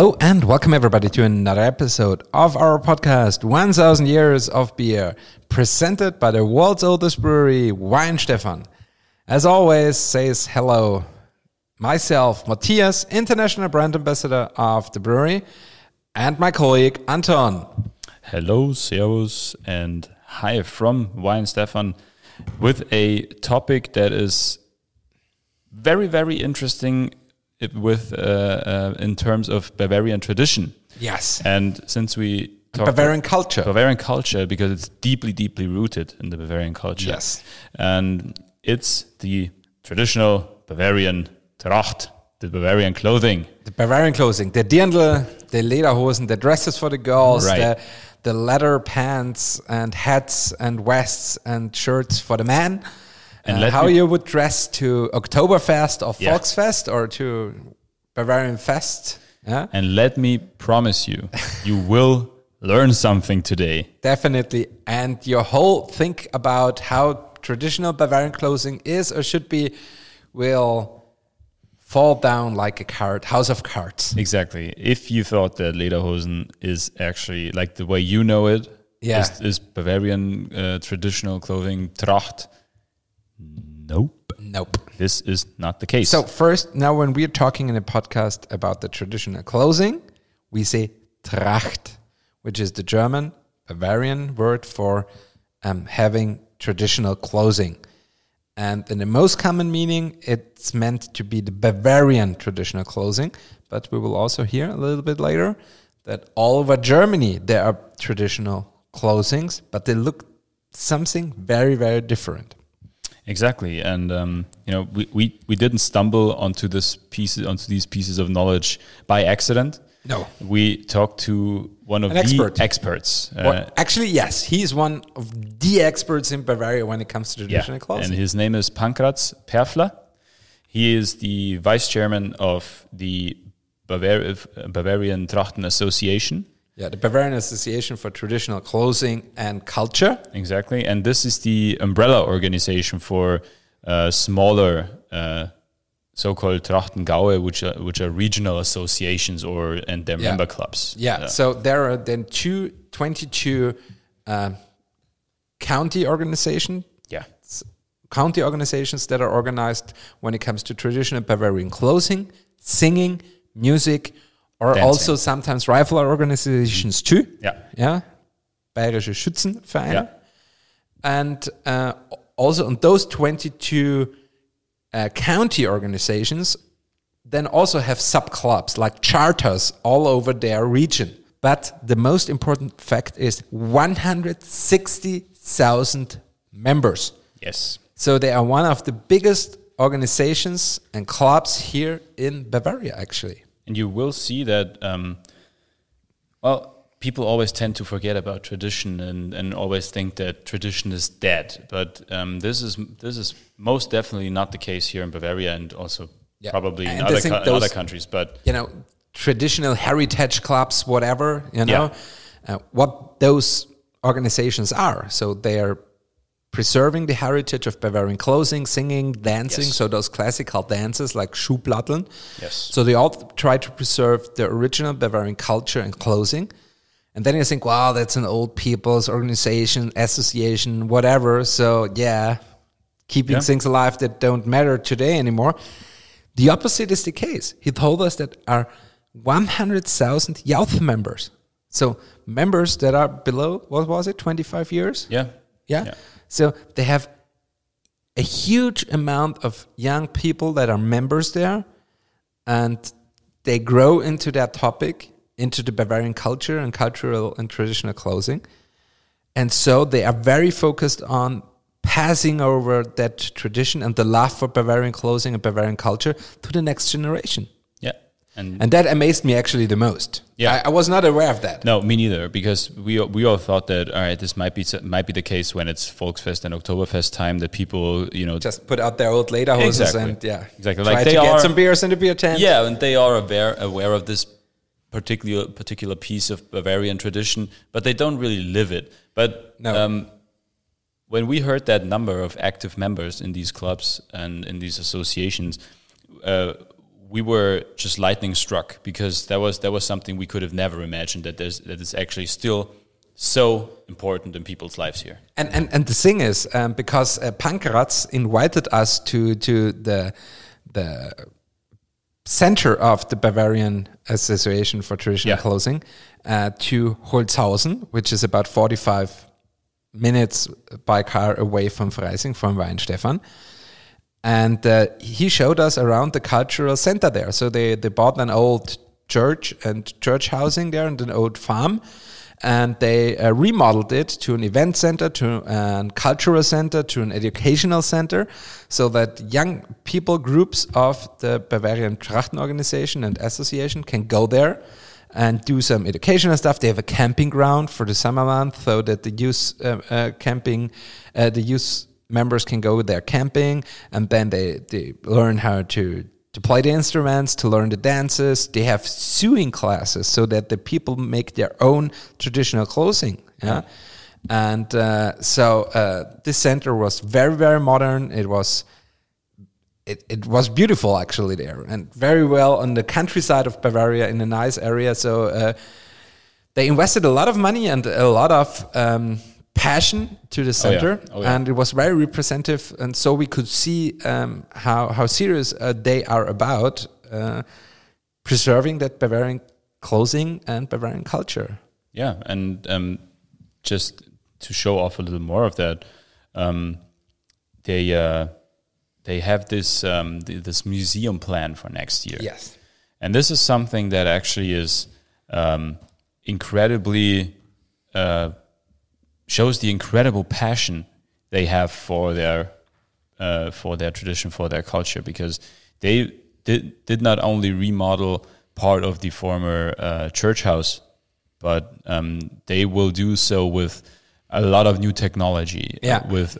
Hello and welcome everybody to another episode of our podcast 1000 Years of Beer, presented by the world's oldest brewery, Weihenstephan. As always, says hello myself, Matthias, international brand ambassador of the brewery, and my colleague Anton. Hello, servus, and hi from Weihenstephan with a topic that is very, very interesting with in terms of Bavarian tradition. Yes. And since we talk Bavarian culture, because it's deeply, deeply rooted in the Bavarian culture. Yes. And it's the traditional Bavarian Tracht, the Bavarian clothing. The Bavarian clothing, the Dirndl, the Lederhosen, the dresses for the girls, Right. the leather pants and hats and vests and shirts for the men. And how you would dress to Oktoberfest or Volksfest or to Bavarian Fest. Yeah? And let me promise you, you will learn something today. Definitely. And your whole think about how traditional Bavarian clothing is or should be will fall down like a house of cards. Exactly. If you thought that Lederhosen is actually like the way you know it, is Bavarian traditional clothing Tracht. Nope. This is not the case. So first, now when we're talking in a podcast about the traditional clothing, we say Tracht, which is the German Bavarian word for having traditional clothing. And in the most common meaning, it's meant to be the Bavarian traditional clothing. But we will also hear a little bit later that all over Germany there are traditional clothings, but they look something very, very different. Exactly, and we didn't stumble onto these pieces of knowledge by accident. No, we talked to one of the experts. Actually, yes, he's one of the experts in Bavaria when it comes to traditional clothing. And his name is Pankratz Perfler. He is the vice chairman of the Bavarian Trachten Association. Yeah, the Bavarian Association for Traditional Clothing and Culture. Exactly, and this is the umbrella organization for smaller so-called Trachtengaue, which are regional associations and their member clubs. Yeah, so there are then 22 county organizations. Yeah, county organizations that are organized when it comes to traditional Bavarian clothing, singing, music, or dancing. Also sometimes rival organizations too. Yeah. Bayerische Schützenvereine. Yeah. And also on those 22 county organizations then also have sub-clubs like charters all over their region. But the most important fact is 160,000 members. Yes. So they are one of the biggest organizations and clubs here in Bavaria, actually. And you will see that, people always tend to forget about tradition and always think that tradition is dead. But this is most definitely not the case here in Bavaria, and also probably in other countries. But traditional heritage clubs, whatever, what those organizations are. So they are preserving the heritage of Bavarian clothing, singing, dancing, so those classical dances like Schuhplatteln. Yes. So they all try to preserve the original Bavarian culture and clothing. And then you think, wow, that's an old people's organization, association, whatever. So keeping things alive that don't matter today anymore. The opposite is the case. He told us that are 100,000 youth members. So members that are below, 25 years? Yeah. So they have a huge amount of young people that are members there, and they grow into that topic, into the Bavarian culture and cultural and traditional clothing. And so they are very focused on passing over that tradition and the love for Bavarian clothing and Bavarian culture to the next generation. Yeah. And that amazed me actually the most. Yeah, I was not aware of that. No, me neither. Because we all thought that this might be the case when it's Volksfest and Oktoberfest time, that people just put out their old lederhosen and exactly try like to get some beers in the beer tent. Yeah, and they are aware of this particular piece of Bavarian tradition, but they don't really live it. But when we heard that number of active members in these clubs and in these associations, we were just lightning struck, because that was something we could have never imagined, that is actually still so important in people's lives here. And the thing is, because Pankratz invited us to the center of the Bavarian Association for Traditional Clothing, to Holzhausen, which is about 45 minutes by car away from Freising, from Weihenstephan. And he showed us around the cultural center there. So they bought an old church and church housing there and an old farm. And they remodeled it to an event center, to a cultural center, to an educational center, so that young people groups of the Bavarian Trachten Organization and Association can go there and do some educational stuff. They have a camping ground for the summer month, so that the youth members can go there camping, and then they learn how to play the instruments, to learn the dances. They have sewing classes so that the people make their own traditional clothing. Yeah. And so this center was very, very modern. It was beautiful actually there, and very well on the countryside of Bavaria in a nice area. So they invested a lot of money and a lot of passion to the center, and it was very representative, and so we could see how serious they are about preserving that Bavarian clothing and Bavarian culture. Yeah, and just to show off a little more of that, they have this this museum plan for next year. Yes, and this is something that actually is incredibly. Shows the incredible passion they have for their tradition, for their culture, because they did not only remodel part of the former church house, but they will do so with a lot of new technology. With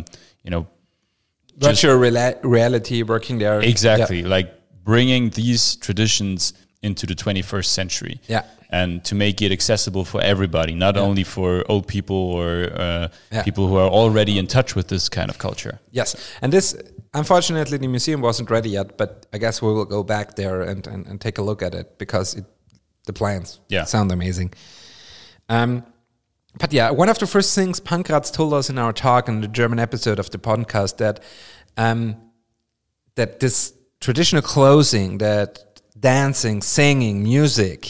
virtual reality working there. Exactly, like bringing these traditions into the 21st century. Yeah. And to make it accessible for everybody, not only for old people or people who are already in touch with this kind of culture. Yes, and this, unfortunately, the museum wasn't ready yet, but I guess we will go back there and take a look at it, because the plans sound amazing. But yeah, one of the first things Pankratz told us in our talk in the German episode of the podcast, that this traditional clothing, that dancing, singing, music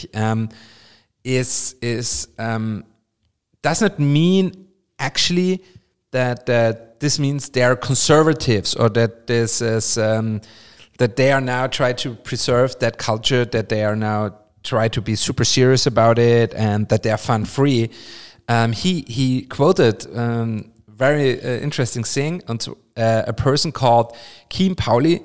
does not mean actually that this means they are conservatives, or that this is that they are now try to preserve that culture, that they are now try to be super serious about it, and that they are fun free. He quoted very interesting thing on a person called Kim Pauli,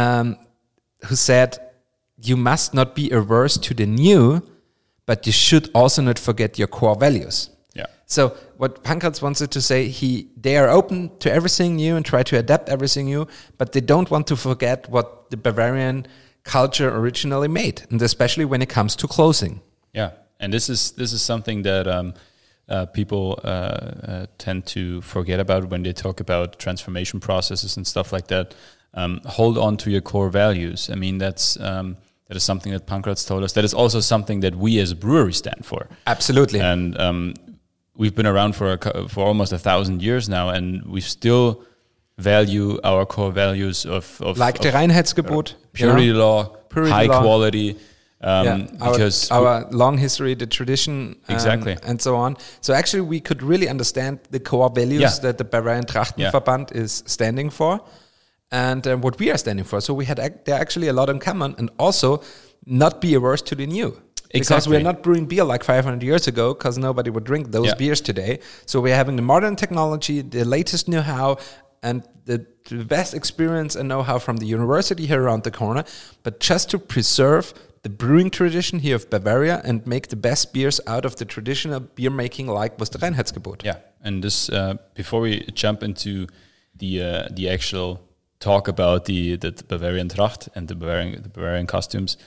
who said, "You must not be averse to the new, but you should also not forget your core values." Yeah. So what Pankratz wanted to say, they are open to everything new and try to adapt everything new, but they don't want to forget what the Bavarian culture originally made, and especially when it comes to clothing. Yeah, and this is something that people tend to forget about when they talk about transformation processes and stuff like that. Hold on to your core values. I mean, that is something that Pankratz told us. That is also something that we as a brewery stand for. Absolutely. And we've been around for almost 1,000 years now, and we still value our core values of like the Reinheitsgebot, purity law, high quality. Because our long history, the tradition, exactly, and so on. So actually, we could really understand the core values that the Bavarian Trachtenverband is standing for, and what we are standing for. So we had there actually a lot in common, and also not be averse to the new. Because we're not brewing beer like 500 years ago, because nobody would drink those beers today. So we're having the modern technology, the latest know-how, and the best experience and know-how from the university here around the corner, but just to preserve the brewing tradition here of Bavaria and make the best beers out of the traditional beer making, like was the Reinheitsgebot. Yeah, and this before we jump into the actual talk about the Bavarian Tracht and the Bavarian costumes,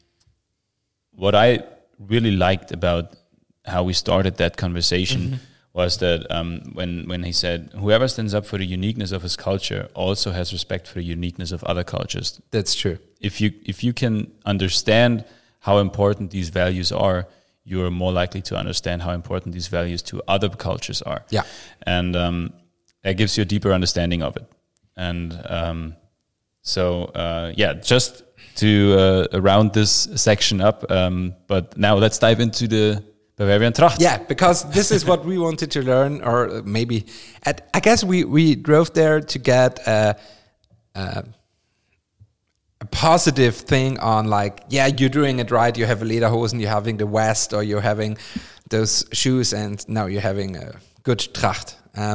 what I really liked about how we started that conversation was that when he said, whoever stands up for the uniqueness of his culture also has respect for the uniqueness of other cultures. That's true. If you can understand how important these values are, you're more likely to understand how important these values to other cultures are. Yeah. And that gives you a deeper understanding of it. And just to round this section up, but now let's dive into the Bavarian Tracht. Yeah, because this is what we wanted to learn, or maybe, I guess we drove there to get a positive thing on, like, yeah, you're doing it right, you have a lederhosen, you're having the vest, or you're having those shoes, and now you're having a good Tracht.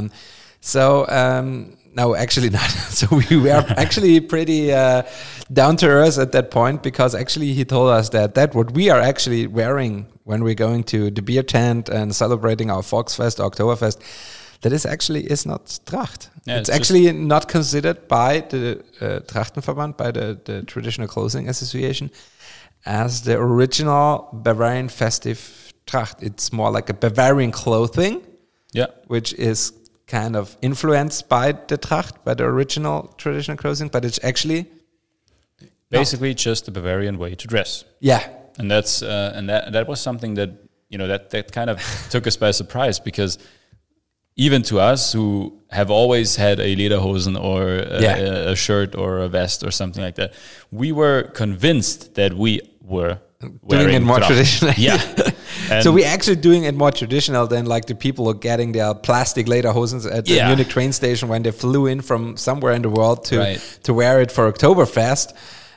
No, actually not. So we were actually pretty down to earth at that point, because actually he told us that what we are actually wearing when we're going to the beer tent and celebrating our Volksfest, Oktoberfest, that is not Tracht. Yeah, it's actually not considered by the Trachtenverband, by the Traditional Clothing Association, as the original Bavarian festive Tracht. It's more like a Bavarian clothing, which is kind of influenced by the Tracht, by the original traditional clothing, but it's actually basically just the Bavarian way to dress. Yeah. And that's that was something that, you know, that kind of took us by surprise, because even to us who have always had a lederhosen or a shirt or a vest or something like that, we were convinced that we were doing it more traditional. Yeah. So we're actually doing it more traditional than like the people who are getting their plastic lederhosens at the Munich train station when they flew in from somewhere in the world to wear it for Oktoberfest.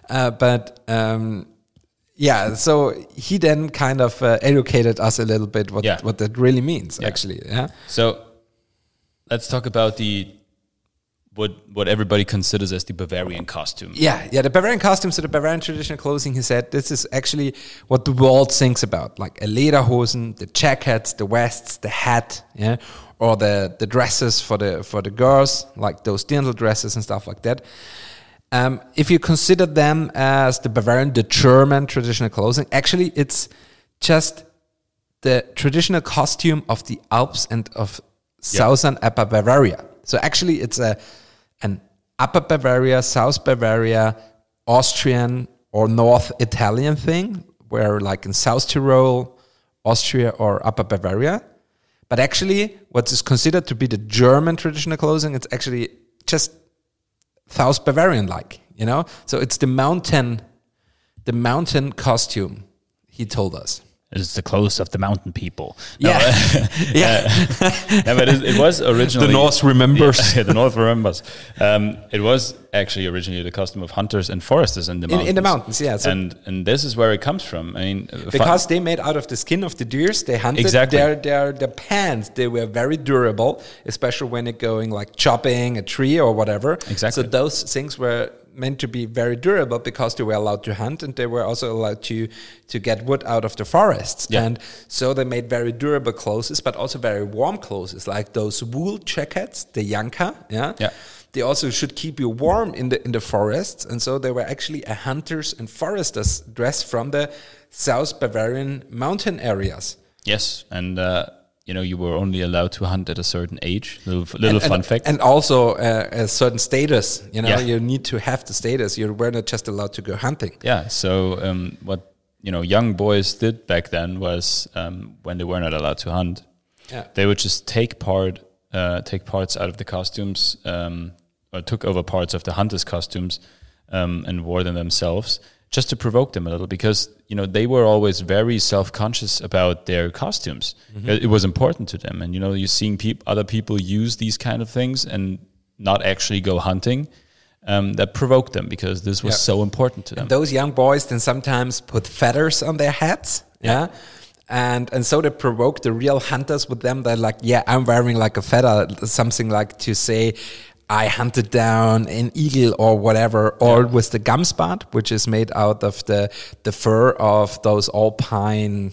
So he then kind of educated us a little bit what that really means, actually. Yeah. So let's talk about what everybody considers as the Bavarian costume. Yeah, the Bavarian costume, so the Bavarian traditional clothing, he said, this is actually what the world thinks about, like a lederhosen, the jackets, the vests, the hat, or the dresses for the girls, like those dirndl dresses and stuff like that. If you consider them as the German traditional clothing, actually it's just the traditional costume of the Alps and of southern Upper Bavaria. So actually it's an Upper Bavaria, South Bavaria, Austrian or North Italian thing, where like in South Tyrol, Austria or Upper Bavaria. But actually what is considered to be the German traditional clothing, it's actually just South Bavarian-like, you know? So it's the mountain costume, he told us. It's the clothes of the mountain people. Yeah. But it was originally... The North remembers. Yeah, the North remembers. It was actually originally the costume of hunters and foresters in the mountains. In the mountains, yeah. So and this is where it comes from. I mean, because they made out of the skin of the deers, they hunted. Exactly. Their pants, they were very durable, especially when it going like chopping a tree or whatever. Exactly. So those things were meant to be very durable because they were allowed to hunt, and they were also allowed to get wood out of the forests. Yeah. And so they made very durable clothes, but also very warm clothes, like those wool jackets, the Janka. Yeah. They also should keep you warm in the forests, and so they were actually a hunters and foresters dress from the South Bavarian mountain areas. Yes, and you were only allowed to hunt at a certain age. Little fun fact. And also a certain status. You need to have the status. You were not just allowed to go hunting. Yeah. So what young boys did back then was when they were not allowed to hunt, they would just take parts out of the costumes, or took over parts of the hunters' costumes and wore them themselves, just to provoke them a little, because they were always very self-conscious about their costumes. Mm-hmm. It was important to them, and you're seeing other people use these kind of things and not actually go hunting. That provoked them, because this was so important to them. And those young boys then sometimes put feathers on their hats, and so they provoked the real hunters with them. They're like, I'm wearing like a feather, something like to say, I hunted down an eagle or whatever, or with the Gamsbart, which is made out of the fur of those alpine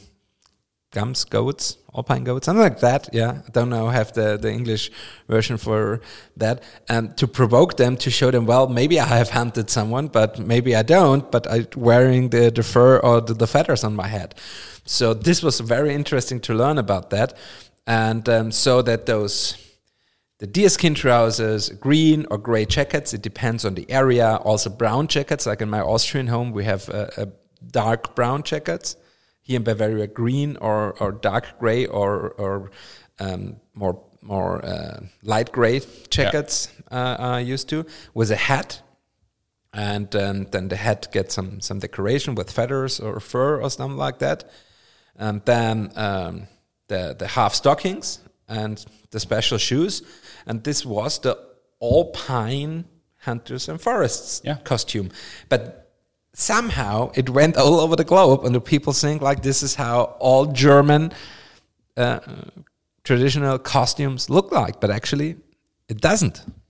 goats, something like that. Yeah, I don't know, have the English version for that. To provoke them, to show them, well, maybe I have hunted someone, but maybe I don't, but I'm wearing the fur or the feathers on my head. So this was very interesting to learn about that. And so that the deerskin trousers, green or gray jackets, it depends on the area. Also brown jackets, like in my Austrian home, we have a dark brown jackets. Here in Bavaria, green or dark gray or more light gray jackets are used to, with a hat. And then the hat gets some decoration with feathers or fur or something like that. And then the half stockings and the special shoes. And this was the alpine hunters and forests costume. But somehow it went all over the globe, and the people think like this is how all German traditional costumes look like. But actually, it doesn't.